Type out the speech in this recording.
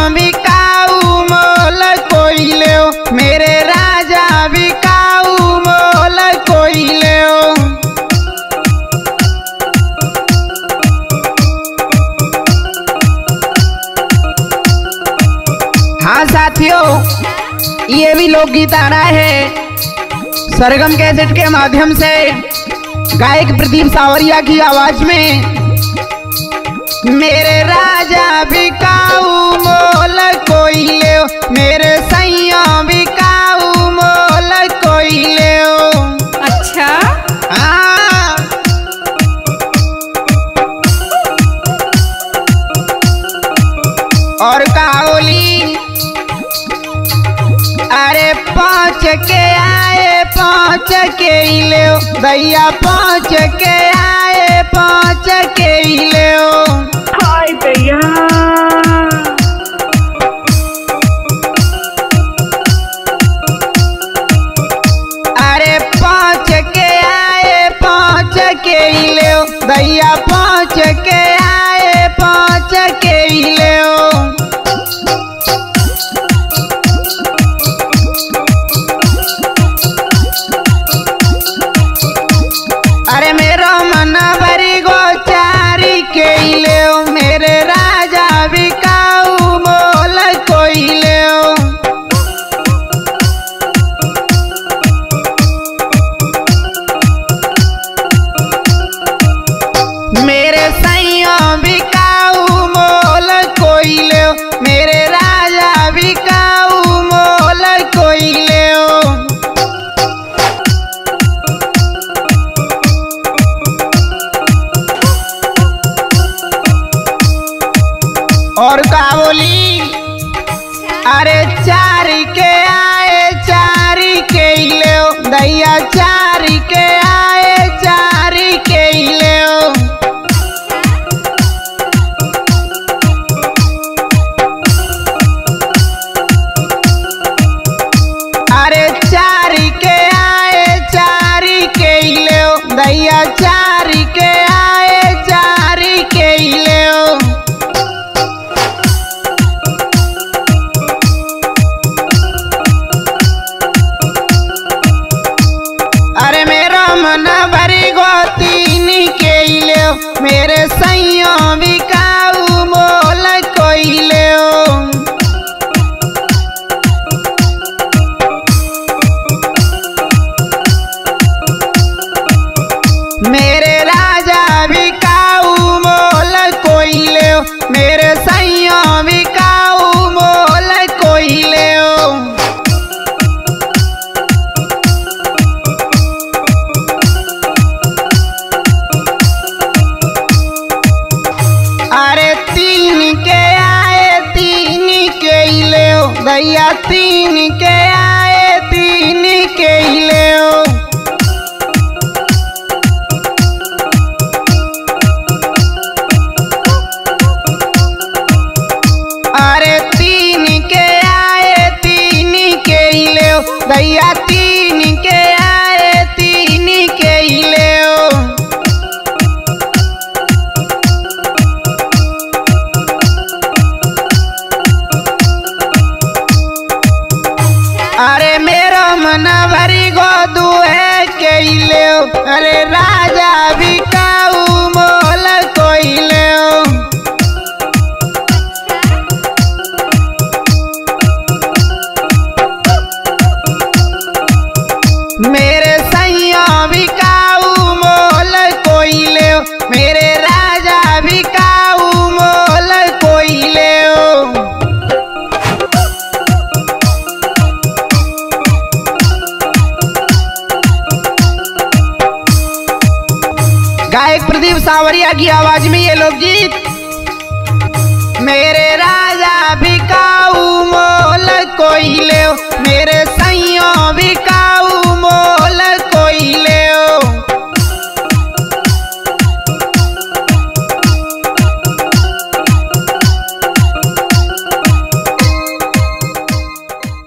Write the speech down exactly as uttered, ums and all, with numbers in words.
बिकाऊ मोल कोई ले, मेरे राजा बिकाऊ मोल कोई ले। हाँ साथियों, ये भी लोकगीत आ रहा है सरगम कैसेट के माध्यम से गायक प्रदीप सावरिया की आवाज में। मेरे राजा बिकाऊ मोल कोई ले, मेरे सैया बिकाऊ मोल कोई ले। अच्छा हाँ, और काओली अरे पाँच के आए पाँच के ले, भैया पाँच के आए पाँच के ले। हाय भैया, अरे पाँच के आए पाँच के ले, भैया पाँच के आए पाँच के ले। अरे मेरा मन भरी गो चारी के ले, मेरे राजा बिकाऊ मोल कोई ले। मेरे सैया बिकाऊ मोल कोई ले, मेरे राजा बिकाऊ मोल कोई ले। और का बोली अरे चार के आए चार के ले, दैया चार के आए चार के ले। अरे चार के आए चार के ले, दैया चार के आए चार के ले। अरे मेरा मन भरी गो तीन के ले, मेरे सैया बिकाऊ मोल कोई ले। मेरे राजा बिकाऊ मोल कोई ले, मेरे सैया बिकाऊ मोल कोई ले। अरे तीन के आए तीन के ले, भैया तीन के आए तीन के ले। अरे तीन के आए तीन के ले, भैया तीन के आए तीन के ले। अरे मेरा मन भरी गो दुए के ले, अरे राजा बिकाऊ मोल कोई ले। मेरे सैया बिकाऊ मोल कोई ले, मेरे राजा बिकाऊ मोल कोई ले। गायक प्रदीप सावरिया की आवाज में ये लोकगीत। मेरे राजा बिकाऊ मोल कोई ले, मेरे सैया बिकाऊ